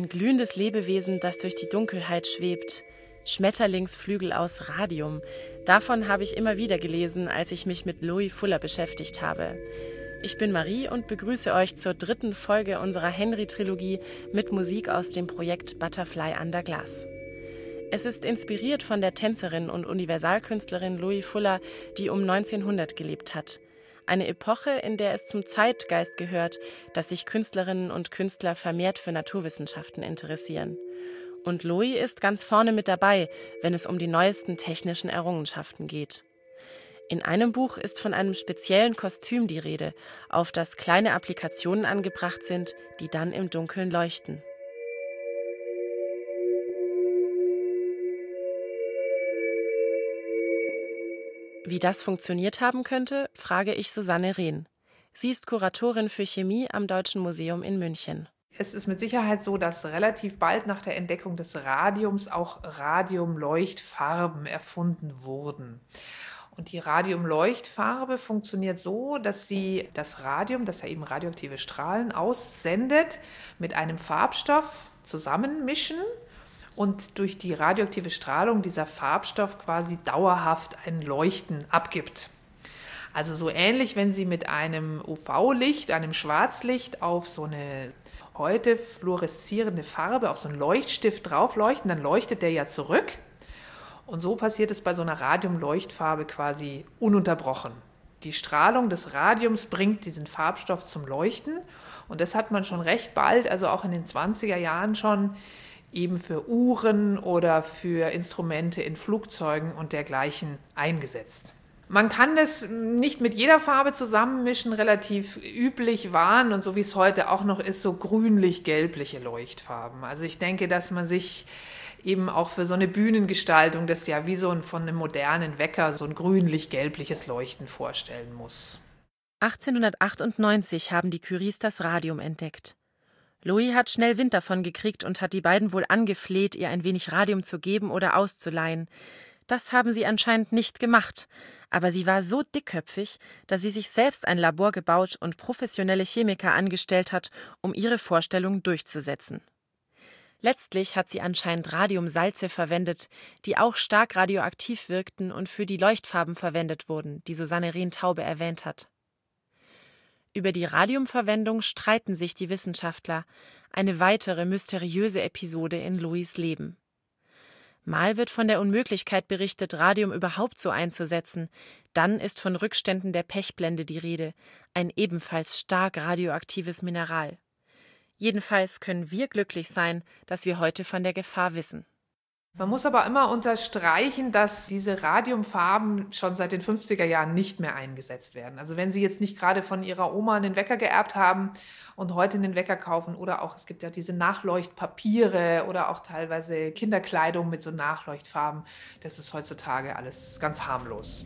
glühendes Lebewesen, das durch die Dunkelheit schwebt. Schmetterlingsflügel aus Radium. Davon habe ich immer wieder gelesen, als ich mich mit Louis Fuller beschäftigt habe. Ich bin Marie und begrüße euch zur 3. Folge unserer Henry-Trilogie mit Musik aus dem Projekt Butterfly Under Glass. Es ist inspiriert von der Tänzerin und Universalkünstlerin Louis Fuller, die um 1900 gelebt hat. Eine Epoche, in der es zum Zeitgeist gehört, dass sich Künstlerinnen und Künstler vermehrt für Naturwissenschaften interessieren. Und Louis ist ganz vorne mit dabei, wenn es um die neuesten technischen Errungenschaften geht. In einem Buch ist von einem speziellen Kostüm die Rede, auf das kleine Applikationen angebracht sind, die dann im Dunkeln leuchten. Wie das funktioniert haben könnte, frage ich Susanne Rehn. Sie ist Kuratorin für Chemie am Deutschen Museum in München. Es ist mit Sicherheit so, dass relativ bald nach der Entdeckung des Radiums auch Radiumleuchtfarben erfunden wurden. Und die Radiumleuchtfarbe funktioniert so, dass sie das Radium, das ja eben radioaktive Strahlen aussendet, mit einem Farbstoff zusammenmischen und durch die radioaktive Strahlung dieser Farbstoff quasi dauerhaft ein Leuchten abgibt. Also so ähnlich, wenn Sie mit einem UV-Licht, einem Schwarzlicht auf so eine heute fluoreszierende Farbe, auf so einen Leuchtstift draufleuchten, dann leuchtet der ja zurück. Und so passiert es bei so einer Radiumleuchtfarbe quasi ununterbrochen. Die Strahlung des Radiums bringt diesen Farbstoff zum Leuchten und das hat man schon recht bald, also auch in den 20er Jahren schon, eben für Uhren oder für Instrumente in Flugzeugen und dergleichen eingesetzt. Man kann das nicht mit jeder Farbe zusammenmischen. Relativ üblich waren, und so wie es heute auch noch ist, so grünlich-gelbliche Leuchtfarben. Also ich denke, dass man sich eben auch für so eine Bühnengestaltung das ja wie so von einem modernen Wecker so ein grünlich-gelbliches Leuchten vorstellen muss. 1898 haben die Curies das Radium entdeckt. Louis hat schnell Wind davon gekriegt und hat die beiden wohl angefleht, ihr ein wenig Radium zu geben oder auszuleihen. Das haben sie anscheinend nicht gemacht, aber sie war so dickköpfig, dass sie sich selbst ein Labor gebaut und professionelle Chemiker angestellt hat, um ihre Vorstellung durchzusetzen. Letztlich hat sie anscheinend Radiumsalze verwendet, die auch stark radioaktiv wirkten und für die Leuchtfarben verwendet wurden, die Susanne Rehn-Taube erwähnt hat. Über die Radiumverwendung streiten sich die Wissenschaftler, eine weitere mysteriöse Episode in Louis' Leben. Mal wird von der Unmöglichkeit berichtet, Radium überhaupt so einzusetzen, dann ist von Rückständen der Pechblende die Rede, ein ebenfalls stark radioaktives Mineral. Jedenfalls können wir glücklich sein, dass wir heute von der Gefahr wissen. Man muss aber immer unterstreichen, dass diese Radiumfarben schon seit den 50er Jahren nicht mehr eingesetzt werden. Also wenn Sie jetzt nicht gerade von Ihrer Oma einen Wecker geerbt haben und heute einen Wecker kaufen oder auch, es gibt ja diese Nachleuchtpapiere oder auch teilweise Kinderkleidung mit so Nachleuchtfarben, das ist heutzutage alles ganz harmlos.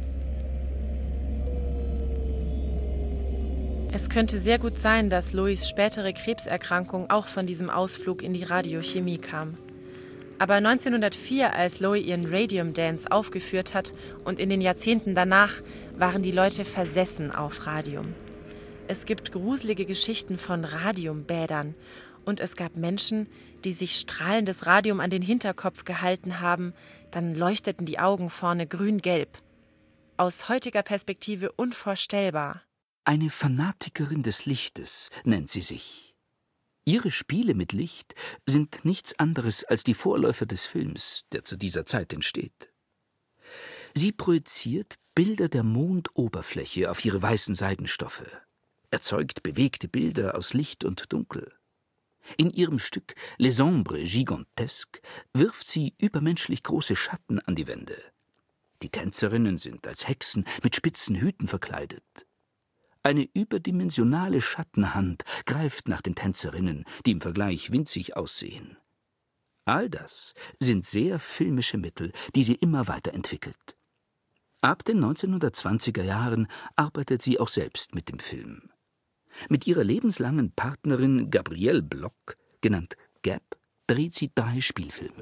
Es könnte sehr gut sein, dass Louis' spätere Krebserkrankung auch von diesem Ausflug in die Radiochemie kam. Aber 1904, als Louis ihren Radium Dance aufgeführt hat und in den Jahrzehnten danach, waren die Leute versessen auf Radium. Es gibt gruselige Geschichten von Radiumbädern und es gab Menschen, die sich strahlendes Radium an den Hinterkopf gehalten haben, dann leuchteten die Augen vorne grün-gelb. Aus heutiger Perspektive unvorstellbar. Eine Fanatikerin des Lichtes nennt sie sich. Ihre Spiele mit Licht sind nichts anderes als die Vorläufer des Films, der zu dieser Zeit entsteht. Sie projiziert Bilder der Mondoberfläche auf ihre weißen Seidenstoffe, erzeugt bewegte Bilder aus Licht und Dunkel. In ihrem Stück Les Ombres Gigantesques wirft sie übermenschlich große Schatten an die Wände. Die Tänzerinnen sind als Hexen mit spitzen Hüten verkleidet. Eine überdimensionale Schattenhand greift nach den Tänzerinnen, die im Vergleich winzig aussehen. All das sind sehr filmische Mittel, die sie immer weiterentwickelt. Ab den 1920er Jahren arbeitet sie auch selbst mit dem Film. Mit ihrer lebenslangen Partnerin Gabrielle Bloch, genannt Gab, dreht sie 3 Spielfilme.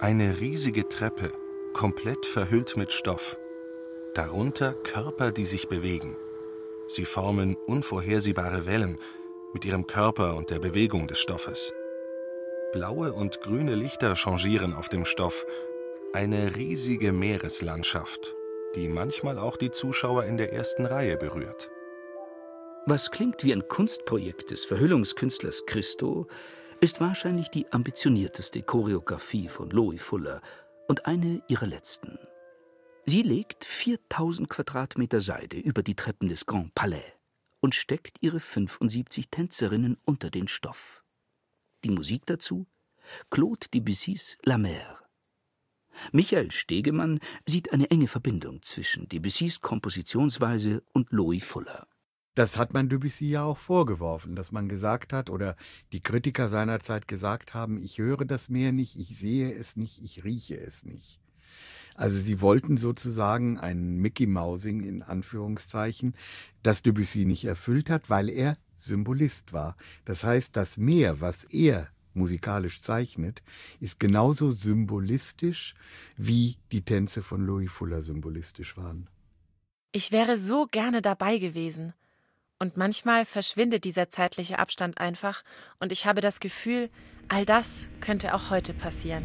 Eine riesige Treppe, komplett verhüllt mit Stoff. Darunter Körper, die sich bewegen. Sie formen unvorhersehbare Wellen mit ihrem Körper und der Bewegung des Stoffes. Blaue und grüne Lichter changieren auf dem Stoff. Eine riesige Meereslandschaft, die manchmal auch die Zuschauer in der ersten Reihe berührt. Was klingt wie ein Kunstprojekt des Verhüllungskünstlers Christo, ist wahrscheinlich die ambitionierteste Choreografie von Loie Fuller und eine ihrer letzten. Sie legt 4000 Quadratmeter Seide über die Treppen des Grand Palais und steckt ihre 75 Tänzerinnen unter den Stoff. Die Musik dazu? Claude Debussys La Mer. Michael Stegemann sieht eine enge Verbindung zwischen Debussys Kompositionsweise und Loie Fuller. Das hat man Debussy ja auch vorgeworfen, dass man gesagt hat, oder die Kritiker seinerzeit gesagt haben, ich höre das Meer nicht, ich sehe es nicht, ich rieche es nicht. Also sie wollten sozusagen ein Mickey-Mousing in Anführungszeichen, das Debussy nicht erfüllt hat, weil er Symbolist war. Das heißt, das Meer, was er musikalisch zeichnet, ist genauso symbolistisch, wie die Tänze von Loie Fuller symbolistisch waren. Ich wäre so gerne dabei gewesen. Und manchmal verschwindet dieser zeitliche Abstand einfach und ich habe das Gefühl, all das könnte auch heute passieren.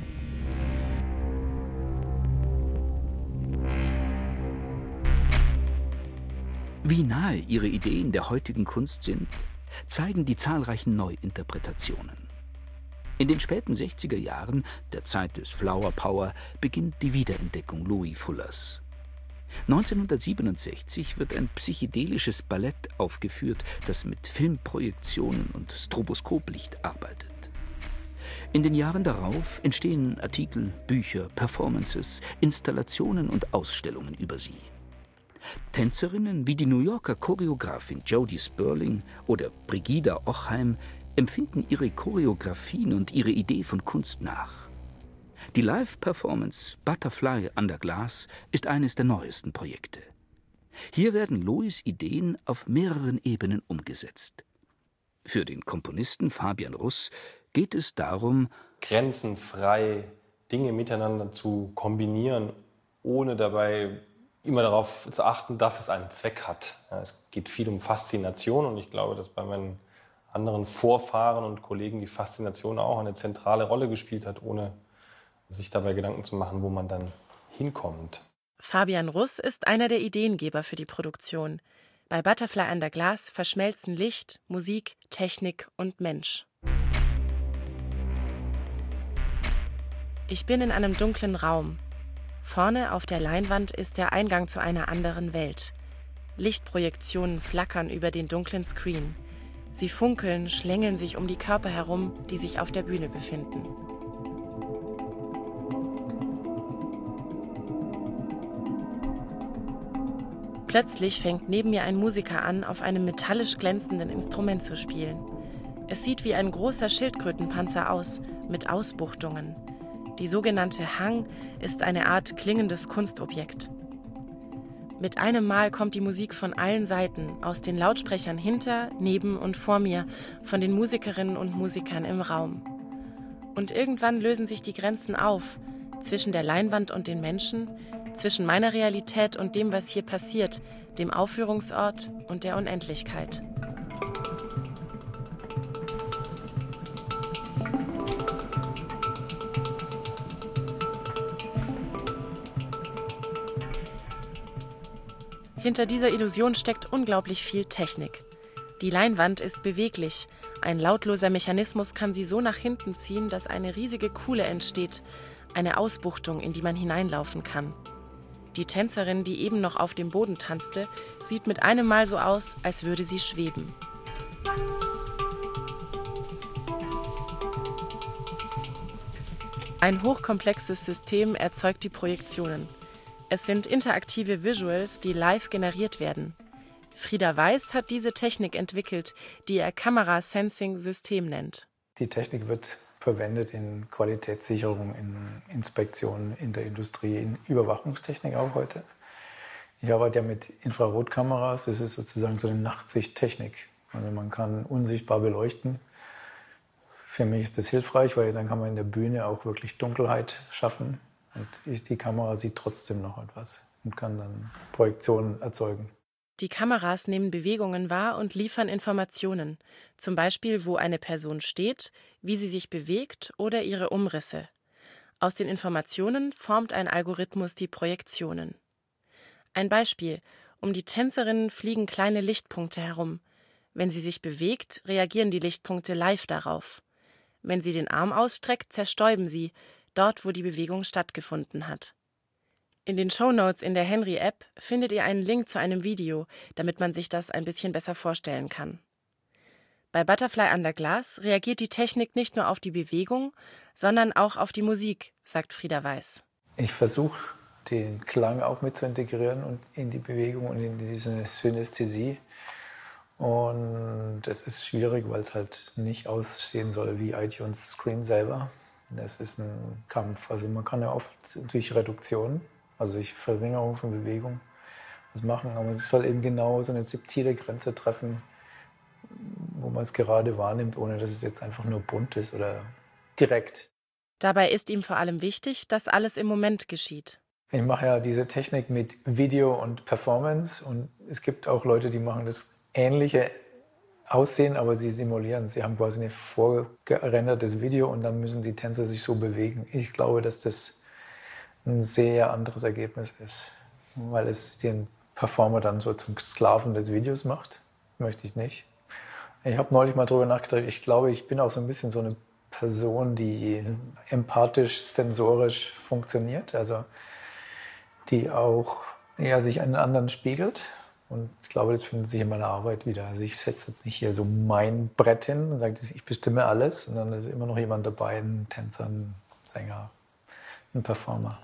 Wie nahe ihre Ideen der heutigen Kunst sind, zeigen die zahlreichen Neuinterpretationen. In den späten 60er Jahren, der Zeit des Flower Power, beginnt die Wiederentdeckung Loie Fullers. 1967 wird ein psychedelisches Ballett aufgeführt, das mit Filmprojektionen und Stroboskoplicht arbeitet. In den Jahren darauf entstehen Artikel, Bücher, Performances, Installationen und Ausstellungen über sie. Tänzerinnen wie die New Yorker Choreografin Jodie Sperling oder Brigida Ochheim empfinden ihre Choreografien und ihre Idee von Kunst nach. Die Live-Performance Butterfly Under Glass ist eines der neuesten Projekte. Hier werden Loies Ideen auf mehreren Ebenen umgesetzt. Für den Komponisten Fabian Russ geht es darum, grenzenfrei Dinge miteinander zu kombinieren, ohne dabei immer darauf zu achten, dass es einen Zweck hat. Ja, es geht viel um Faszination und ich glaube, dass bei meinen anderen Vorfahren und Kollegen die Faszination auch eine zentrale Rolle gespielt hat, ohne sich dabei Gedanken zu machen, wo man dann hinkommt. Fabian Russ ist einer der Ideengeber für die Produktion. Bei Butterfly Under Glass verschmelzen Licht, Musik, Technik und Mensch. Ich bin in einem dunklen Raum. Vorne auf der Leinwand ist der Eingang zu einer anderen Welt. Lichtprojektionen flackern über den dunklen Screen. Sie funkeln, schlängeln sich um die Körper herum, die sich auf der Bühne befinden. Plötzlich fängt neben mir ein Musiker an, auf einem metallisch glänzenden Instrument zu spielen. Es sieht wie ein großer Schildkrötenpanzer aus, mit Ausbuchtungen. Die sogenannte Hang ist eine Art klingendes Kunstobjekt. Mit einem Mal kommt die Musik von allen Seiten, aus den Lautsprechern hinter, neben und vor mir, von den Musikerinnen und Musikern im Raum. Und irgendwann lösen sich die Grenzen auf, zwischen der Leinwand und den Menschen, zwischen meiner Realität und dem, was hier passiert, dem Aufführungsort und der Unendlichkeit. Hinter dieser Illusion steckt unglaublich viel Technik. Die Leinwand ist beweglich. Ein lautloser Mechanismus kann sie so nach hinten ziehen, dass eine riesige Kuhle entsteht, eine Ausbuchtung, in die man hineinlaufen kann. Die Tänzerin, die eben noch auf dem Boden tanzte, sieht mit einem Mal so aus, als würde sie schweben. Ein hochkomplexes System erzeugt die Projektionen. Es sind interaktive Visuals, die live generiert werden. Frieda Weiß hat diese Technik entwickelt, die er Kamera-Sensing-System nennt. Die Technik wird verwendet in Qualitätssicherung, in Inspektionen in der Industrie, in Überwachungstechnik auch heute. Ich arbeite ja mit Infrarotkameras, das ist sozusagen so eine Nachtsichttechnik. Also man kann unsichtbar beleuchten, Für mich ist das hilfreich, weil dann kann man in der Bühne auch wirklich Dunkelheit schaffen. Und die Kamera sieht trotzdem noch etwas und kann dann Projektionen erzeugen. Die Kameras nehmen Bewegungen wahr und liefern Informationen, zum Beispiel, wo eine Person steht, wie sie sich bewegt oder ihre Umrisse. Aus den Informationen formt ein Algorithmus die Projektionen. Ein Beispiel: Um die Tänzerin fliegen kleine Lichtpunkte herum. Wenn sie sich bewegt, reagieren die Lichtpunkte live darauf. Wenn sie den Arm ausstreckt, zerstäuben sie, dort, wo die Bewegung stattgefunden hat. In den Shownotes in der Henry-App findet ihr einen Link zu einem Video, damit man sich das ein bisschen besser vorstellen kann. Bei Butterfly Under Glass reagiert die Technik nicht nur auf die Bewegung, sondern auch auf die Musik, sagt Frieda Weiß. Ich versuche, den Klang auch mit zu integrieren und in die Bewegung und in diese Synästhesie. Und das ist schwierig, weil es halt nicht aussehen soll wie iTunes Screen selber. Das ist ein Kampf. Also man kann ja oft durch Reduktion, also durch Verringerung von Bewegung, was machen. Aber es soll eben genau so eine subtile Grenze treffen, wo man es gerade wahrnimmt, ohne dass es jetzt einfach nur bunt ist oder direkt. Dabei ist ihm vor allem wichtig, dass alles im Moment geschieht. Ich mache ja diese Technik mit Video und Performance und es gibt auch Leute, die machen das ähnliche Aussehen, aber sie simulieren. Sie haben quasi ein vorgerendertes Video und dann müssen die Tänzer sich so bewegen. Ich glaube, dass das ein sehr anderes Ergebnis ist, weil es den Performer dann so zum Sklaven des Videos macht. Möchte ich nicht. Ich habe neulich mal drüber nachgedacht, ich glaube, ich bin auch so ein bisschen so eine Person, die empathisch, sensorisch funktioniert, also die auch sich einen anderen spiegelt. Und ich glaube, das findet sich in meiner Arbeit wieder. Also ich setze jetzt nicht hier so mein Brett hin und sage, ich bestimme alles, sondern da ist immer noch jemand dabei, ein Tänzer, ein Sänger, ein Performer.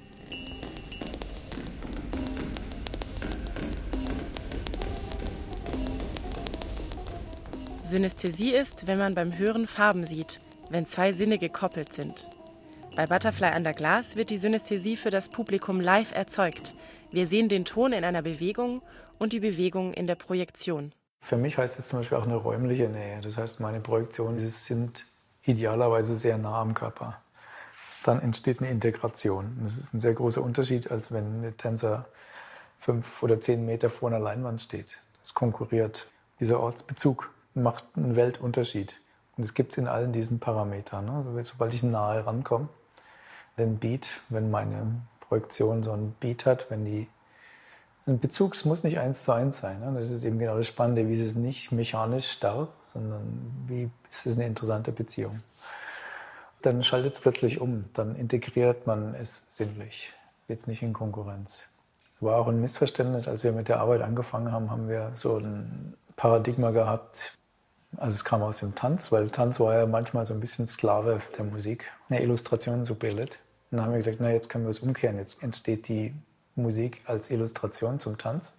Synästhesie ist, wenn man beim Hören Farben sieht, wenn zwei Sinne gekoppelt sind. Bei Butterfly Under Glass wird die Synästhesie für das Publikum live erzeugt. Wir sehen den Ton in einer Bewegung und die Bewegung in der Projektion. Für mich heißt es zum Beispiel auch eine räumliche Nähe. Das heißt, meine Projektionen sind idealerweise sehr nah am Körper. Dann entsteht eine Integration. Das ist ein sehr großer Unterschied, als wenn ein Tänzer 5 oder 10 Meter vor einer Leinwand steht. Das konkurriert. Dieser Ortsbezug macht einen Weltunterschied. Und das gibt es in allen diesen Parametern. Also sobald ich nahe rankomme, den Beat, wenn meine Projektion so einen Beat hat, wenn die ein Bezug, es muss nicht 1:1 sein. Ne? Das ist eben genau das Spannende, wie ist es nicht mechanisch starr, sondern wie ist es eine interessante Beziehung. Dann schaltet es plötzlich um, dann integriert man es sinnlich, jetzt nicht in Konkurrenz. Es war auch ein Missverständnis, als wir mit der Arbeit angefangen haben, haben wir so ein Paradigma gehabt. Also es kam aus dem Tanz, weil Tanz war ja manchmal so ein bisschen Sklave der Musik, eine Illustration zu Ballett. Und dann haben wir gesagt, na jetzt können wir es umkehren, jetzt entsteht die Musik als Illustration zum Tanz.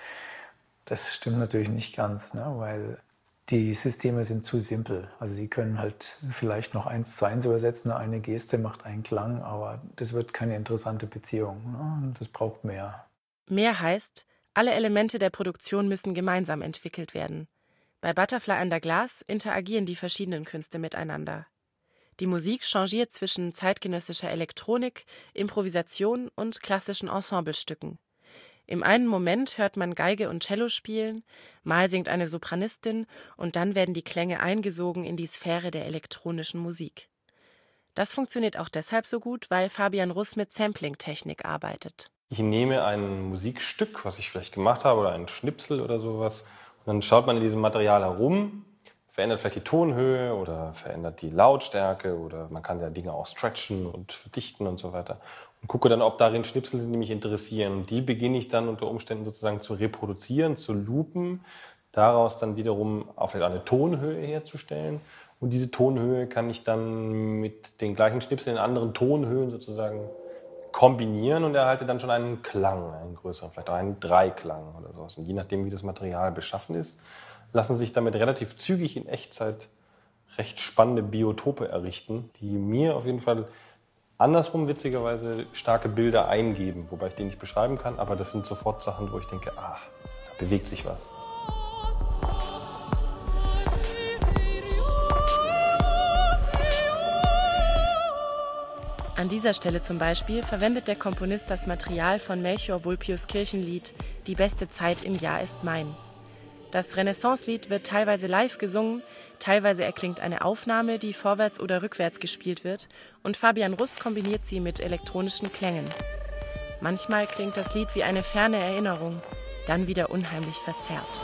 Das stimmt natürlich nicht ganz, ne? Weil die Systeme sind zu simpel. Also sie können halt vielleicht noch 1:1 übersetzen, eine Geste macht einen Klang, aber das wird keine interessante Beziehung. Ne? Das braucht mehr. Mehr heißt, alle Elemente der Produktion müssen gemeinsam entwickelt werden. Bei Butterfly Under Glass interagieren die verschiedenen Künste miteinander. Die Musik changiert zwischen zeitgenössischer Elektronik, Improvisation und klassischen Ensemblestücken. Im einen Moment hört man Geige und Cello spielen, mal singt eine Sopranistin und dann werden die Klänge eingesogen in die Sphäre der elektronischen Musik. Das funktioniert auch deshalb so gut, weil Fabian Russ mit Sampling-Technik arbeitet. Ich nehme ein Musikstück, was ich vielleicht gemacht habe, oder einen Schnipsel oder sowas, und dann schaut man in diesem Material herum, verändert vielleicht die Tonhöhe oder verändert die Lautstärke oder man kann ja Dinge auch stretchen und verdichten und so weiter. Und gucke dann, ob darin Schnipsel sind, die mich interessieren. Und die beginne ich dann unter Umständen sozusagen zu reproduzieren, zu loopen, daraus dann wiederum auch vielleicht eine Tonhöhe herzustellen. Und diese Tonhöhe kann ich dann mit den gleichen Schnipseln in anderen Tonhöhen sozusagen kombinieren und erhalte dann schon einen Klang, einen größeren, vielleicht auch einen Dreiklang oder sowas. Und je nachdem, wie das Material beschaffen ist, lassen sich damit relativ zügig in Echtzeit recht spannende Biotope errichten, die mir auf jeden Fall andersrum witzigerweise starke Bilder eingeben, wobei ich die nicht beschreiben kann, aber das sind sofort Sachen, wo ich denke, da bewegt sich was. An dieser Stelle zum Beispiel verwendet der Komponist das Material von Melchior Vulpius Kirchenlied »Die beste Zeit im Jahr ist mein«. Das Renaissance-Lied wird teilweise live gesungen, teilweise erklingt eine Aufnahme, die vorwärts oder rückwärts gespielt wird, und Fabian Russ kombiniert sie mit elektronischen Klängen. Manchmal klingt das Lied wie eine ferne Erinnerung, dann wieder unheimlich verzerrt.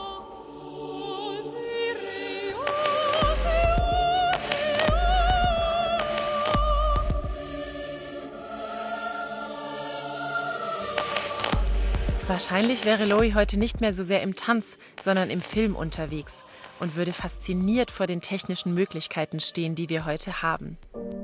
Wahrscheinlich wäre Loie heute nicht mehr so sehr im Tanz, sondern im Film unterwegs und würde fasziniert vor den technischen Möglichkeiten stehen, die wir heute haben.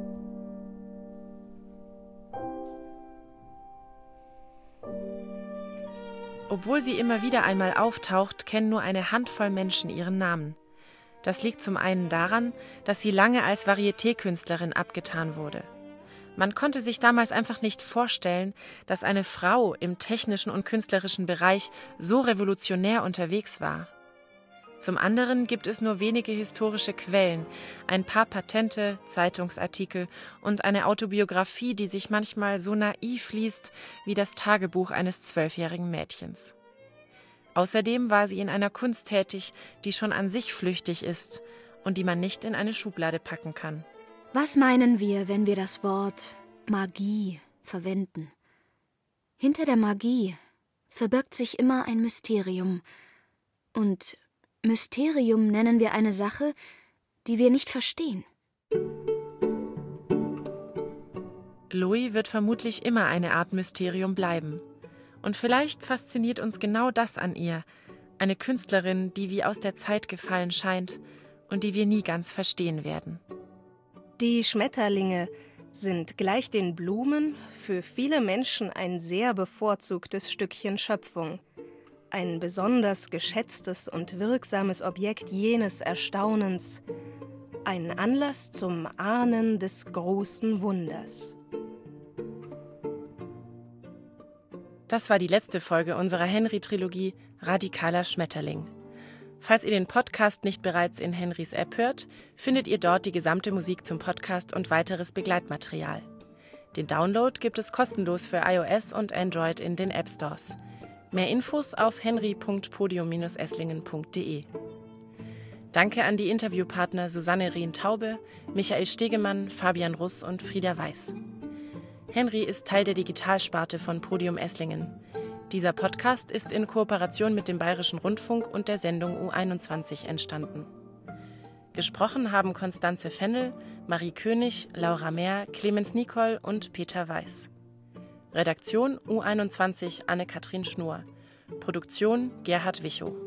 Obwohl sie immer wieder einmal auftaucht, kennen nur eine Handvoll Menschen ihren Namen. Das liegt zum einen daran, dass sie lange als Varieté-Künstlerin abgetan wurde. Man konnte sich damals einfach nicht vorstellen, dass eine Frau im technischen und künstlerischen Bereich so revolutionär unterwegs war. Zum anderen gibt es nur wenige historische Quellen, ein paar Patente, Zeitungsartikel und eine Autobiografie, die sich manchmal so naiv liest wie das Tagebuch eines 12-jährigen Mädchens. Außerdem war sie in einer Kunst tätig, die schon an sich flüchtig ist und die man nicht in eine Schublade packen kann. Was meinen wir, wenn wir das Wort Magie verwenden? Hinter der Magie verbirgt sich immer ein Mysterium. Und Mysterium nennen wir eine Sache, die wir nicht verstehen. Loie wird vermutlich immer eine Art Mysterium bleiben. Und vielleicht fasziniert uns genau das an ihr, eine Künstlerin, die wie aus der Zeit gefallen scheint und die wir nie ganz verstehen werden. Die Schmetterlinge sind gleich den Blumen für viele Menschen ein sehr bevorzugtes Stückchen Schöpfung. Ein besonders geschätztes und wirksames Objekt jenes Erstaunens. Ein Anlass zum Ahnen des großen Wunders. Das war die letzte Folge unserer Henry-Trilogie Radikaler Schmetterling. Falls ihr den Podcast nicht bereits in Henrys App hört, findet ihr dort die gesamte Musik zum Podcast und weiteres Begleitmaterial. Den Download gibt es kostenlos für iOS und Android in den App Stores. Mehr Infos auf henry.podium-esslingen.de. Danke an die Interviewpartner Susanne Rehn-Taube, Michael Stegemann, Fabian Russ und Frieda Weiß. Henry ist Teil der Digitalsparte von Podium Esslingen. Dieser Podcast ist in Kooperation mit dem Bayerischen Rundfunk und der Sendung U21 entstanden. Gesprochen haben Konstanze Fennel, Marie König, Laura Mehr, Clemens Nicol und Peter Weiß. Redaktion U21 Anne-Kathrin Schnur. Produktion Gerhard Wichow.